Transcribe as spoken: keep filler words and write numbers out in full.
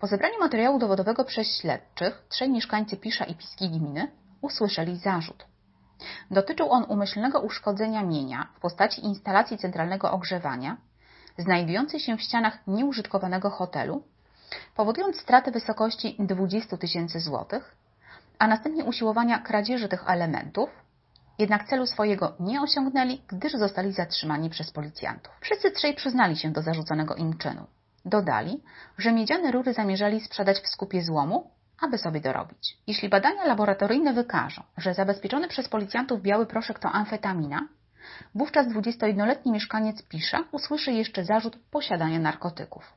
Po zebraniu materiału dowodowego przez śledczych trzej mieszkańcy Pisza i Piskiej Gminy usłyszeli zarzut. Dotyczył on umyślnego uszkodzenia mienia w postaci instalacji centralnego ogrzewania znajdującej się w ścianach nieużytkowanego hotelu, powodując stratę w wysokości dwadzieścia tysięcy złotych, a następnie usiłowania kradzieży tych elementów, jednak celu swojego nie osiągnęli, gdyż zostali zatrzymani przez policjantów. Wszyscy trzej przyznali się do zarzuconego im czynu. Dodali, że miedziane rury zamierzali sprzedać w skupie złomu, aby sobie dorobić. Jeśli badania laboratoryjne wykażą, że zabezpieczony przez policjantów biały proszek to amfetamina, wówczas dwudziestojednoletni mieszkaniec Pisza usłyszy jeszcze zarzut posiadania narkotyków.